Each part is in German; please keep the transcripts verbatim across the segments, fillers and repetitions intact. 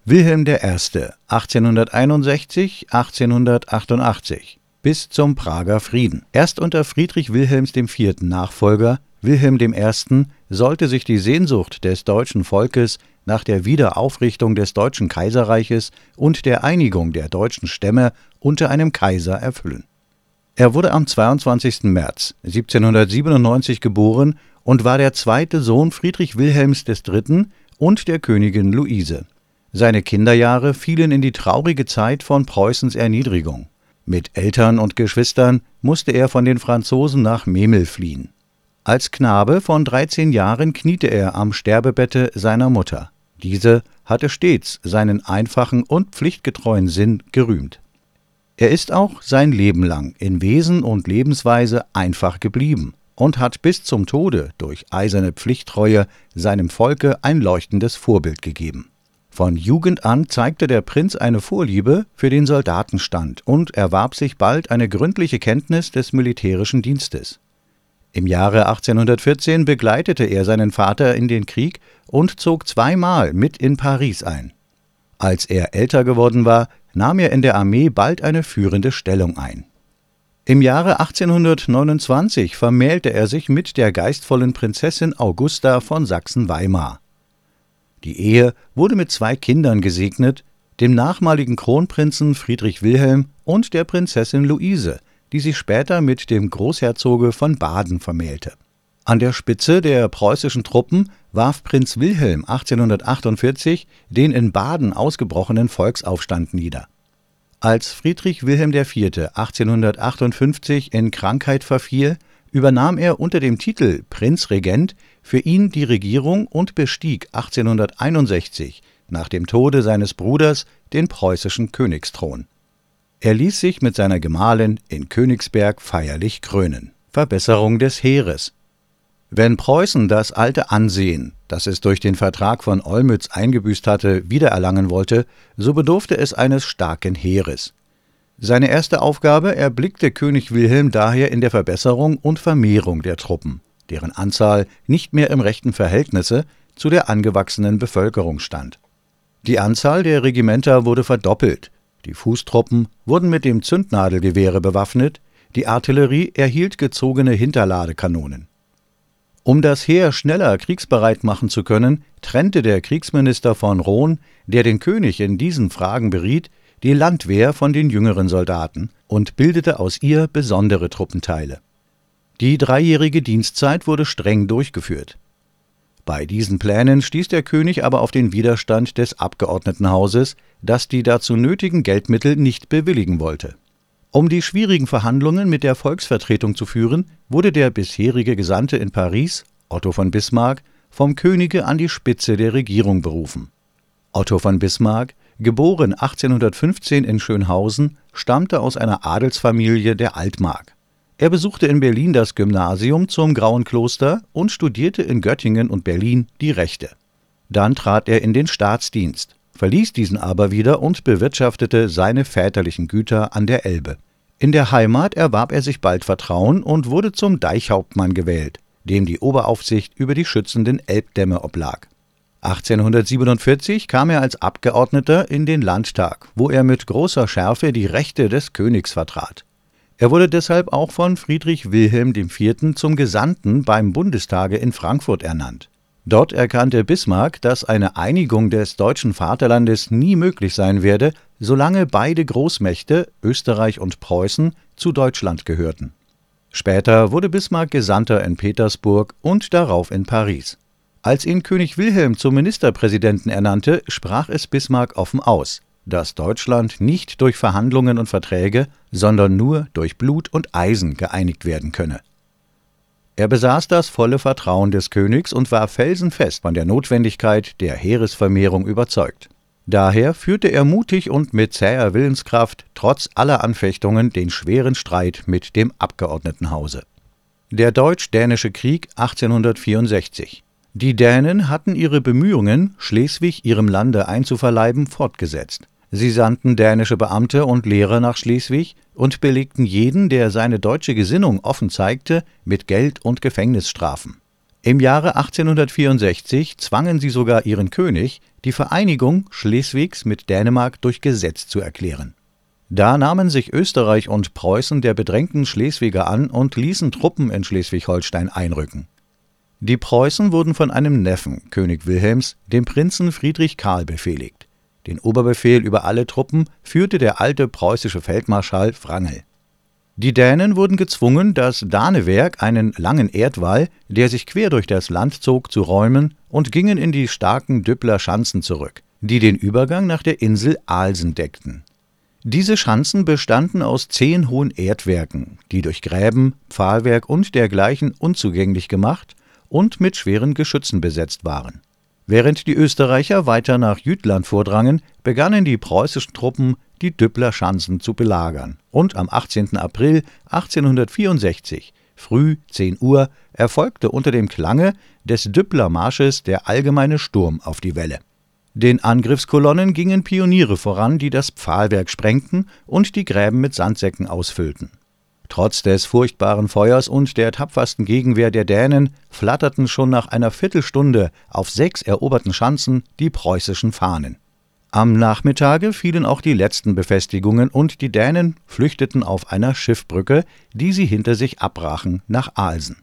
Wilhelm der Erste, achtzehnhunderteinundsechzig bis achtzehnhundertachtundachtzig, bis zum Prager Frieden. Erst unter Friedrich Wilhelms dem Vierten Nachfolger, Wilhelm dem Ersten, sollte sich die Sehnsucht des deutschen Volkes nach der Wiederaufrichtung des Deutschen Kaiserreiches und der Einigung der deutschen Stämme unter einem Kaiser erfüllen. Er wurde am zweiundzwanzigsten März siebzehnhundertsiebenundneunzig geboren und war der zweite Sohn Friedrich Wilhelms des Dritten und der Königin Luise. Seine Kinderjahre fielen in die traurige Zeit von Preußens Erniedrigung. Mit Eltern und Geschwistern musste er von den Franzosen nach Memel fliehen. Als Knabe von dreizehn Jahren kniete er am Sterbebette seiner Mutter. Diese hatte stets seinen einfachen und pflichtgetreuen Sinn gerühmt. Er ist auch sein Leben lang in Wesen und Lebensweise einfach geblieben und hat bis zum Tode durch eiserne Pflichttreue seinem Volke ein leuchtendes Vorbild gegeben. Von Jugend an zeigte der Prinz eine Vorliebe für den Soldatenstand und erwarb sich bald eine gründliche Kenntnis des militärischen Dienstes. Im Jahre achtzehnhundertvierzehn begleitete er seinen Vater in den Krieg und zog zweimal mit in Paris ein. Als er älter geworden war, nahm er in der Armee bald eine führende Stellung ein. Im Jahre achtzehnhundertneunundzwanzig vermählte er sich mit der geistvollen Prinzessin Augusta von Sachsen-Weimar. Die Ehe wurde mit zwei Kindern gesegnet, dem nachmaligen Kronprinzen Friedrich Wilhelm und der Prinzessin Luise, die sich später mit dem Großherzoge von Baden vermählte. An der Spitze der preußischen Truppen warf Prinz Wilhelm achtzehnhundertachtundvierzig den in Baden ausgebrochenen Volksaufstand nieder. Als Friedrich Wilhelm der Vierte achtzehnhundertachtundfünfzig in Krankheit verfiel, übernahm er unter dem Titel Prinzregent für ihn die Regierung und bestieg achtzehnhunderteinundsechzig nach dem Tode seines Bruders den preußischen Königsthron. Er ließ sich mit seiner Gemahlin in Königsberg feierlich krönen. Verbesserung des Heeres. Wenn Preußen das alte Ansehen, das es durch den Vertrag von Olmütz eingebüßt hatte, wiedererlangen wollte, so bedurfte es eines starken Heeres. Seine erste Aufgabe erblickte König Wilhelm daher in der Verbesserung und Vermehrung der Truppen, deren Anzahl nicht mehr im rechten Verhältnisse zu der angewachsenen Bevölkerung stand. Die Anzahl der Regimenter wurde verdoppelt, die Fußtruppen wurden mit dem Zündnadelgewehre bewaffnet, die Artillerie erhielt gezogene Hinterladekanonen. Um das Heer schneller kriegsbereit machen zu können, trennte der Kriegsminister von Roon, der den König in diesen Fragen beriet, die Landwehr von den jüngeren Soldaten und bildete aus ihr besondere Truppenteile. Die dreijährige Dienstzeit wurde streng durchgeführt. Bei diesen Plänen stieß der König aber auf den Widerstand des Abgeordnetenhauses, das die dazu nötigen Geldmittel nicht bewilligen wollte. Um die schwierigen Verhandlungen mit der Volksvertretung zu führen, wurde der bisherige Gesandte in Paris, Otto von Bismarck, vom Könige an die Spitze der Regierung berufen. Otto von Bismarck, geboren achtzehnhundertfünfzehn in Schönhausen, stammte aus einer Adelsfamilie der Altmark. Er besuchte in Berlin das Gymnasium zum Grauen Kloster und studierte in Göttingen und Berlin die Rechte. Dann trat er in den Staatsdienst, verließ diesen aber wieder und bewirtschaftete seine väterlichen Güter an der Elbe. In der Heimat erwarb er sich bald Vertrauen und wurde zum Deichhauptmann gewählt, dem die Oberaufsicht über die schützenden Elbdämme oblag. achtzehnhundertsiebenundvierzig kam er als Abgeordneter in den Landtag, wo er mit großer Schärfe die Rechte des Königs vertrat. Er wurde deshalb auch von Friedrich Wilhelm dem Vierten zum Gesandten beim Bundestage in Frankfurt ernannt. Dort erkannte Bismarck, dass eine Einigung des deutschen Vaterlandes nie möglich sein werde, solange beide Großmächte, Österreich und Preußen, zu Deutschland gehörten. Später wurde Bismarck Gesandter in Petersburg und darauf in Paris. Als ihn König Wilhelm zum Ministerpräsidenten ernannte, sprach es Bismarck offen aus, dass Deutschland nicht durch Verhandlungen und Verträge, sondern nur durch Blut und Eisen geeinigt werden könne. Er besaß das volle Vertrauen des Königs und war felsenfest von der Notwendigkeit der Heeresvermehrung überzeugt. Daher führte er mutig und mit zäher Willenskraft trotz aller Anfechtungen den schweren Streit mit dem Abgeordnetenhause. Der Deutsch-Dänische Krieg achtzehnhundertvierundsechzig. Die Dänen hatten ihre Bemühungen, Schleswig ihrem Lande einzuverleiben, fortgesetzt. Sie sandten dänische Beamte und Lehrer nach Schleswig und belegten jeden, der seine deutsche Gesinnung offen zeigte, mit Geld- und Gefängnisstrafen. Im Jahre achtzehnhundertvierundsechzig zwangen sie sogar ihren König, die Vereinigung Schleswigs mit Dänemark durch Gesetz zu erklären. Da nahmen sich Österreich und Preußen der bedrängten Schleswiger an und ließen Truppen in Schleswig-Holstein einrücken. Die Preußen wurden von einem Neffen König Wilhelms, dem Prinzen Friedrich Karl, befehligt. Den Oberbefehl über alle Truppen führte der alte preußische Feldmarschall Wrangel. Die Dänen wurden gezwungen, das Danewerk, einen langen Erdwall, der sich quer durch das Land zog, zu räumen und gingen in die starken Düppeler Schanzen zurück, die den Übergang nach der Insel Alsen deckten. Diese Schanzen bestanden aus zehn hohen Erdwerken, die durch Gräben, Pfahlwerk und dergleichen unzugänglich gemacht und mit schweren Geschützen besetzt waren. Während die Österreicher weiter nach Jütland vordrangen, begannen die preußischen Truppen, die Düppeler Schanzen zu belagern, und am achtzehnten April achtzehnhundertvierundsechzig, früh zehn Uhr, erfolgte unter dem Klange des Düppeler Marsches der allgemeine Sturm auf die Wälle. Den Angriffskolonnen gingen Pioniere voran, die das Pfahlwerk sprengten und die Gräben mit Sandsäcken ausfüllten. Trotz des furchtbaren Feuers und der tapfersten Gegenwehr der Dänen flatterten schon nach einer Viertelstunde auf sechs eroberten Schanzen die preußischen Fahnen. Am Nachmittage fielen auch die letzten Befestigungen und die Dänen flüchteten auf einer Schiffbrücke, die sie hinter sich abbrachen, nach Alsen.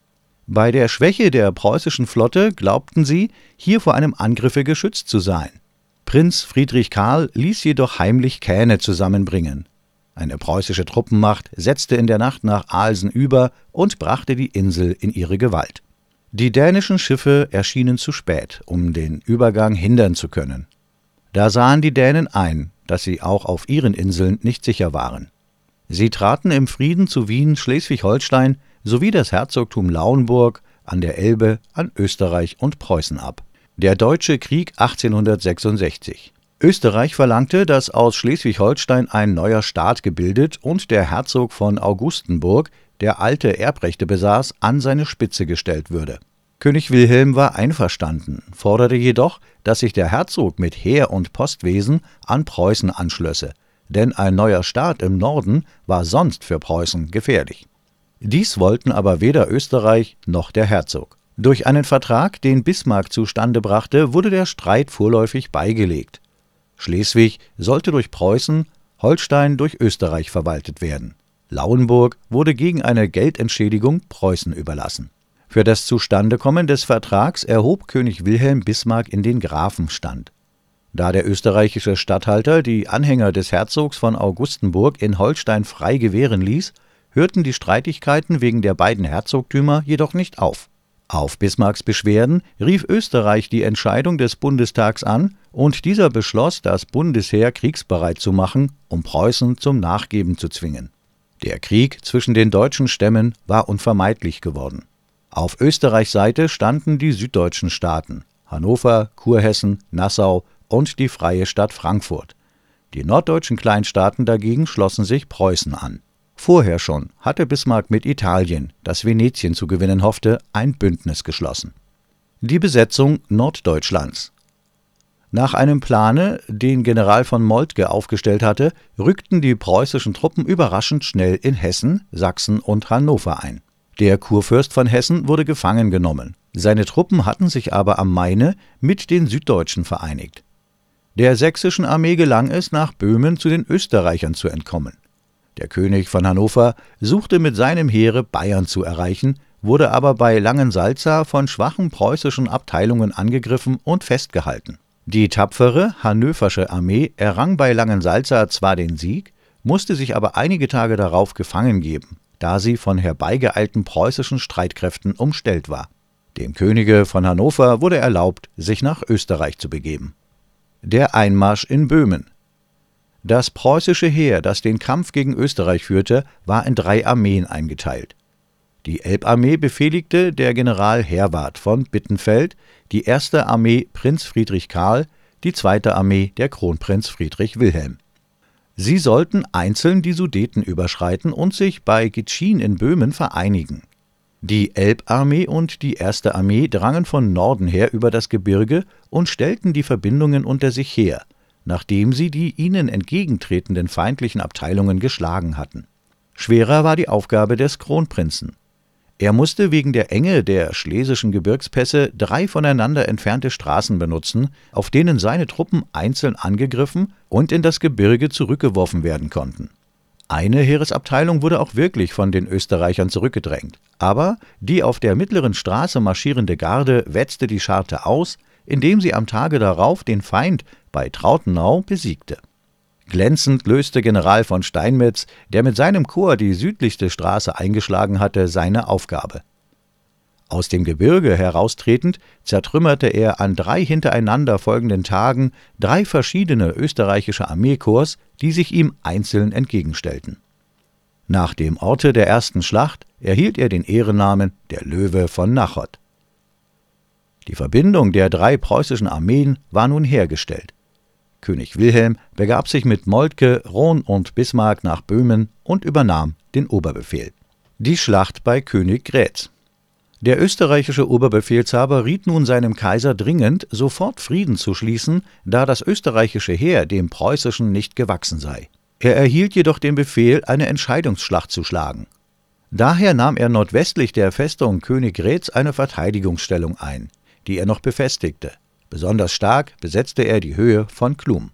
Bei der Schwäche der preußischen Flotte glaubten sie, hier vor einem Angriffe geschützt zu sein. Prinz Friedrich Karl ließ jedoch heimlich Kähne zusammenbringen. Eine preußische Truppenmacht setzte in der Nacht nach Alsen über und brachte die Insel in ihre Gewalt. Die dänischen Schiffe erschienen zu spät, um den Übergang hindern zu können. Da sahen die Dänen ein, dass sie auch auf ihren Inseln nicht sicher waren. Sie traten im Frieden zu Wien, Schleswig-Holstein sowie das Herzogtum Lauenburg an der Elbe an Österreich und Preußen ab. Der Deutsche Krieg achtzehnhundertsechsundsechzig. Österreich verlangte, dass aus Schleswig-Holstein ein neuer Staat gebildet und der Herzog von Augustenburg, der alte Erbrechte besaß, an seine Spitze gestellt würde. König Wilhelm war einverstanden, forderte jedoch, dass sich der Herzog mit Heer- und Postwesen an Preußen anschlösse, denn ein neuer Staat im Norden war sonst für Preußen gefährlich. Dies wollten aber weder Österreich noch der Herzog. Durch einen Vertrag, den Bismarck zustande brachte, wurde der Streit vorläufig beigelegt. Schleswig sollte durch Preußen, Holstein durch Österreich verwaltet werden. Lauenburg wurde gegen eine Geldentschädigung Preußen überlassen. Für das Zustandekommen des Vertrags erhob König Wilhelm Bismarck in den Grafenstand. Da der österreichische Statthalter die Anhänger des Herzogs von Augustenburg in Holstein frei gewähren ließ, hörten die Streitigkeiten wegen der beiden Herzogtümer jedoch nicht auf. Auf Bismarcks Beschwerden rief Österreich die Entscheidung des Bundestags an und dieser beschloss, das Bundesheer kriegsbereit zu machen, um Preußen zum Nachgeben zu zwingen. Der Krieg zwischen den deutschen Stämmen war unvermeidlich geworden. Auf Österreichs Seite standen die süddeutschen Staaten Hannover, Kurhessen, Nassau und die Freie Stadt Frankfurt. Die norddeutschen Kleinstaaten dagegen schlossen sich Preußen an. Vorher schon hatte Bismarck mit Italien, das Venetien zu gewinnen hoffte, ein Bündnis geschlossen. Die Besetzung Norddeutschlands. Nach einem Plane, den General von Moltke aufgestellt hatte, rückten die preußischen Truppen überraschend schnell in Hessen, Sachsen und Hannover ein. Der Kurfürst von Hessen wurde gefangen genommen. Seine Truppen hatten sich aber am Maine mit den Süddeutschen vereinigt. Der sächsischen Armee gelang es, nach Böhmen zu den Österreichern zu entkommen. Der König von Hannover suchte mit seinem Heere Bayern zu erreichen, wurde aber bei Langensalza von schwachen preußischen Abteilungen angegriffen und festgehalten. Die tapfere hannoversche Armee errang bei Langensalza zwar den Sieg, musste sich aber einige Tage darauf gefangen geben, da sie von herbeigeeilten preußischen Streitkräften umstellt war. Dem Könige von Hannover wurde erlaubt, sich nach Österreich zu begeben. Der Einmarsch in Böhmen. Das preußische Heer, das den Kampf gegen Österreich führte, war in drei Armeen eingeteilt. Die Elbarmee befehligte der General Herwart von Bittenfeld, die erste Armee Prinz Friedrich Karl, die zweite Armee der Kronprinz Friedrich Wilhelm. Sie sollten einzeln die Sudeten überschreiten und sich bei Gitschin in Böhmen vereinigen. Die Elbarmee und die erste Armee drangen von Norden her über das Gebirge und stellten die Verbindungen unter sich her, nachdem sie die ihnen entgegentretenden feindlichen Abteilungen geschlagen hatten. Schwerer war die Aufgabe des Kronprinzen. Er musste wegen der Enge der schlesischen Gebirgspässe drei voneinander entfernte Straßen benutzen, auf denen seine Truppen einzeln angegriffen und in das Gebirge zurückgeworfen werden konnten. Eine Heeresabteilung wurde auch wirklich von den Österreichern zurückgedrängt, aber die auf der mittleren Straße marschierende Garde wetzte die Scharte aus, indem sie am Tage darauf den Feind bei Trautenau besiegte. Glänzend löste General von Steinmetz, der mit seinem Korps die südlichste Straße eingeschlagen hatte, seine Aufgabe. Aus dem Gebirge heraustretend zertrümmerte er an drei hintereinander folgenden Tagen drei verschiedene österreichische Armeekorps, die sich ihm einzeln entgegenstellten. Nach dem Orte der ersten Schlacht erhielt er den Ehrennamen der Löwe von Nachod. Die Verbindung der drei preußischen Armeen war nun hergestellt. König Wilhelm begab sich mit Moltke, Roon und Bismarck nach Böhmen und übernahm den Oberbefehl. Die Schlacht bei Königgrätz. Der österreichische Oberbefehlshaber riet nun seinem Kaiser dringend, sofort Frieden zu schließen, da das österreichische Heer dem preußischen nicht gewachsen sei. Er erhielt jedoch den Befehl, eine Entscheidungsschlacht zu schlagen. Daher nahm er nordwestlich der Festung Königgrätz eine Verteidigungsstellung ein, die er noch befestigte. Besonders stark besetzte er die Höhe von Chlum.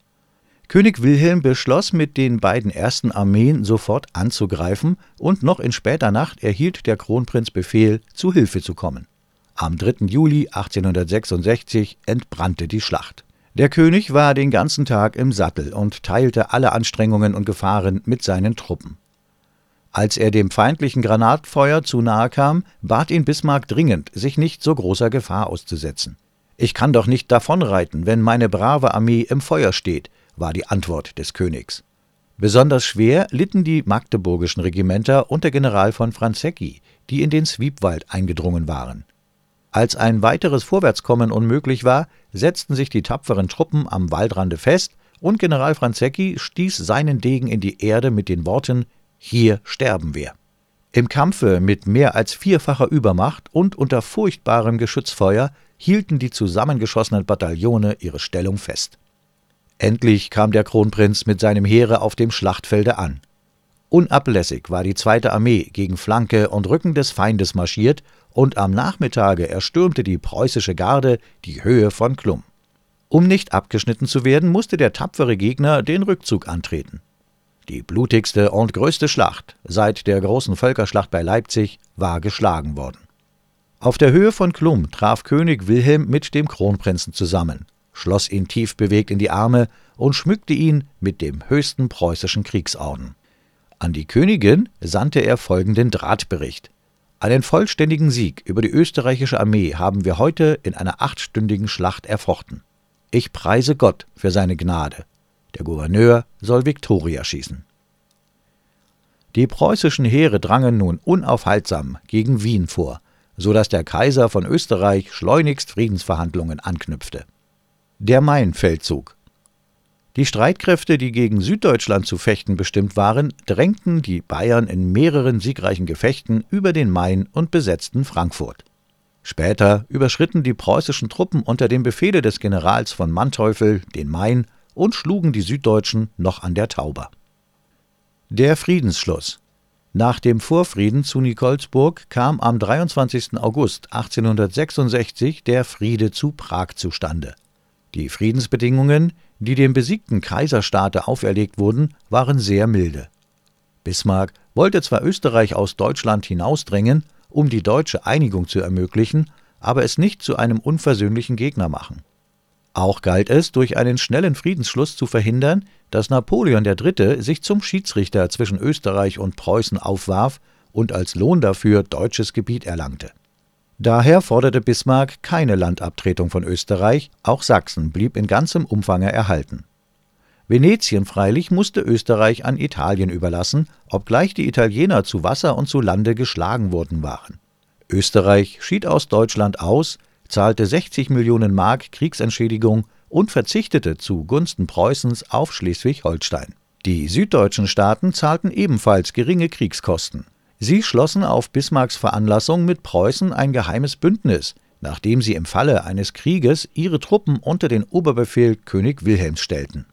König Wilhelm beschloss, mit den beiden ersten Armeen sofort anzugreifen, und noch in später Nacht erhielt der Kronprinz Befehl, zu Hilfe zu kommen. Am dritten Juli achtzehnhundertsechsundsechzig entbrannte die Schlacht. Der König war den ganzen Tag im Sattel und teilte alle Anstrengungen und Gefahren mit seinen Truppen. Als er dem feindlichen Granatfeuer zu nahe kam, bat ihn Bismarck dringend, sich nicht so großer Gefahr auszusetzen. »Ich kann doch nicht davonreiten, wenn meine brave Armee im Feuer steht«, war die Antwort des Königs. Besonders schwer litten die magdeburgischen Regimenter unter General von Franzecki, die in den Zwiepwald eingedrungen waren. Als ein weiteres Vorwärtskommen unmöglich war, setzten sich die tapferen Truppen am Waldrande fest und General Franzecki stieß seinen Degen in die Erde mit den Worten: »Hier sterben wir.« Im Kampfe mit mehr als vierfacher Übermacht und unter furchtbarem Geschützfeuer hielten die zusammengeschossenen Bataillone ihre Stellung fest. Endlich kam der Kronprinz mit seinem Heere auf dem Schlachtfelde an. Unablässig war die zweite Armee gegen Flanke und Rücken des Feindes marschiert, und am Nachmittage erstürmte die preußische Garde die Höhe von Chlum. Um nicht abgeschnitten zu werden, musste der tapfere Gegner den Rückzug antreten. Die blutigste und größte Schlacht seit der großen Völkerschlacht bei Leipzig war geschlagen worden. Auf der Höhe von Chlum traf König Wilhelm mit dem Kronprinzen zusammen, schloss ihn tief bewegt in die Arme und schmückte ihn mit dem höchsten preußischen Kriegsorden. An die Königin sandte er folgenden Drahtbericht: Einen vollständigen Sieg über die österreichische Armee haben wir heute in einer achtstündigen Schlacht erfochten. Ich preise Gott für seine Gnade. Der Gouverneur soll Viktoria schießen. Die preußischen Heere drangen nun unaufhaltsam gegen Wien vor, so dass der Kaiser von Österreich schleunigst Friedensverhandlungen anknüpfte. Der Mainfeldzug. Die Streitkräfte, die gegen Süddeutschland zu fechten bestimmt waren, drängten die Bayern in mehreren siegreichen Gefechten über den Main und besetzten Frankfurt. Später überschritten die preußischen Truppen unter dem Befehle des Generals von Manteuffel den Main und schlugen die Süddeutschen noch an der Tauber. Der Friedensschluss. Nach dem Vorfrieden zu Nikolsburg kam am dreiundzwanzigsten August achtzehnhundertsechsundsechzig der Friede zu Prag zustande. Die Friedensbedingungen, die dem besiegten Kaiserstaate auferlegt wurden, waren sehr milde. Bismarck wollte zwar Österreich aus Deutschland hinausdrängen, um die deutsche Einigung zu ermöglichen, aber es nicht zu einem unversöhnlichen Gegner machen. Auch galt es, durch einen schnellen Friedensschluss zu verhindern, dass Napoleon der Dritte sich zum Schiedsrichter zwischen Österreich und Preußen aufwarf und als Lohn dafür deutsches Gebiet erlangte. Daher forderte Bismarck keine Landabtretung von Österreich, auch Sachsen blieb in ganzem Umfange erhalten. Venetien freilich musste Österreich an Italien überlassen, obgleich die Italiener zu Wasser und zu Lande geschlagen worden waren. Österreich schied aus Deutschland aus, zahlte sechzig Millionen Mark Kriegsentschädigung und verzichtete zugunsten Preußens auf Schleswig-Holstein. Die süddeutschen Staaten zahlten ebenfalls geringe Kriegskosten. Sie schlossen auf Bismarcks Veranlassung mit Preußen ein geheimes Bündnis, nachdem sie im Falle eines Krieges ihre Truppen unter den Oberbefehl König Wilhelms stellten.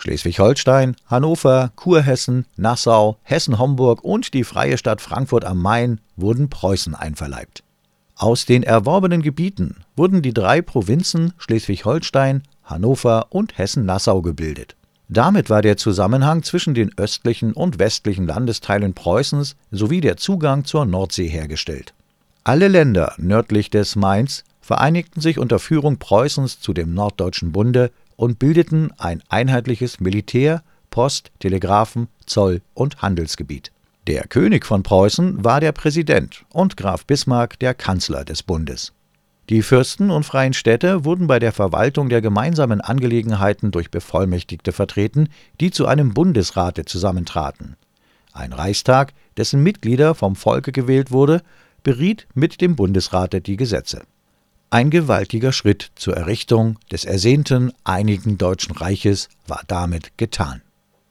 Schleswig-Holstein, Hannover, Kurhessen, Nassau, Hessen-Homburg und die freie Stadt Frankfurt am Main wurden Preußen einverleibt. Aus den erworbenen Gebieten wurden die drei Provinzen Schleswig-Holstein, Hannover und Hessen-Nassau gebildet. Damit war der Zusammenhang zwischen den östlichen und westlichen Landesteilen Preußens sowie der Zugang zur Nordsee hergestellt. Alle Länder nördlich des Mains vereinigten sich unter Führung Preußens zu dem Norddeutschen Bunde und bildeten ein einheitliches Militär-, Post-, Telegraphen-, Zoll- und Handelsgebiet. Der König von Preußen war der Präsident und Graf Bismarck der Kanzler des Bundes. Die Fürsten und freien Städte wurden bei der Verwaltung der gemeinsamen Angelegenheiten durch Bevollmächtigte vertreten, die zu einem Bundesrate zusammentraten. Ein Reichstag, dessen Mitglieder vom Volke gewählt wurde, beriet mit dem Bundesrate die Gesetze. Ein gewaltiger Schritt zur Errichtung des ersehnten einigen Deutschen Reiches war damit getan.